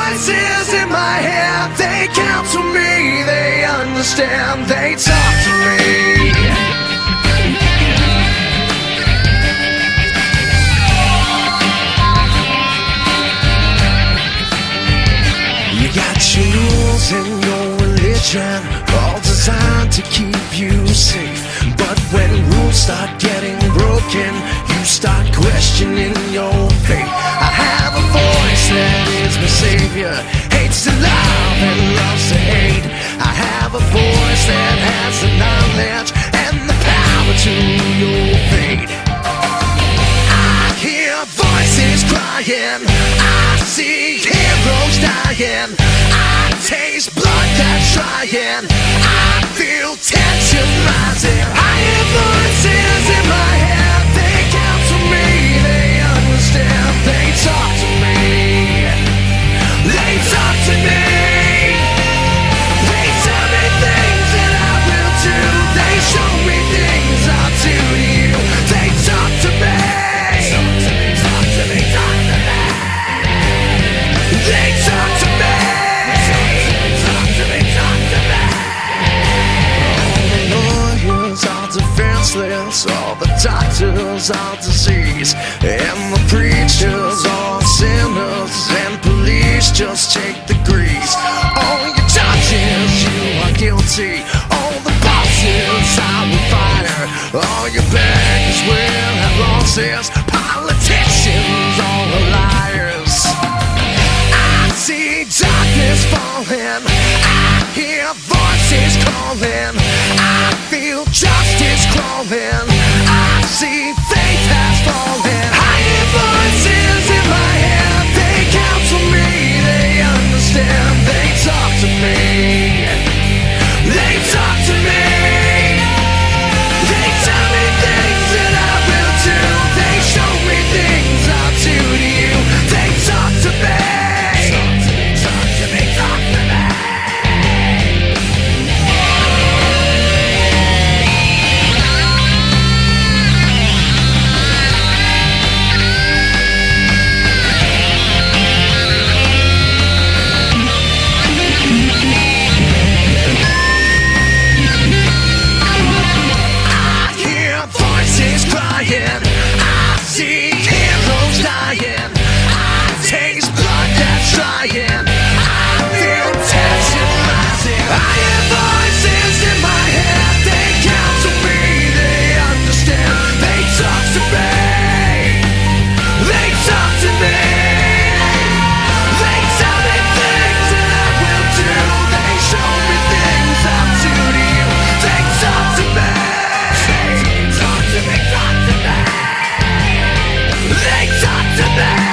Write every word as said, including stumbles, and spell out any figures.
voices in my head, they counsel me, they understand, they talk to me. You got your rules and your religion, all designed to keep you safe. But when rules start getting broken, you start questioning your faith. I have a voice that is my savior, hates to love and loves to hate. I have a voice that has the knowledge and the power to your fate. I hear voices crying, I see heroes dying, I taste blood that's trying, I feel tension rising. I hear voices in my head, they counsel me, they understand, they talk to me, they talk to me, they tell me things that I will do, they show me things I'll do to you, they talk to me, talk to me, talk to me, they talk to me, talk to me, talk to me. All the lawyers are defenseless, all the doctors are disease, and the preachers are sinners, and police just take the grease. All your judges, you are guilty, all the bosses are with fire, all your bankers will have losses, politicians all are liars. I see darkness falling, I hear voices calling, I feel justice crawling, I see faith has fallen. I hear voices in my head, they counsel me, they understand, they talk to me, they talk to me, they tell me things that I will do, they show me things I'll do to you, they talk to me, talk to me, talk to me, talk to me. I hear voices crying, I see heroes dying, I taste blood that's trying, I feel tension rising. I hear voices in my head, they counsel me, they understand, they talk to me, they talk to me, they tell me things that I will do, they show me things I'll do to you, they talk to me, talk to me, talk to me, they talk to me.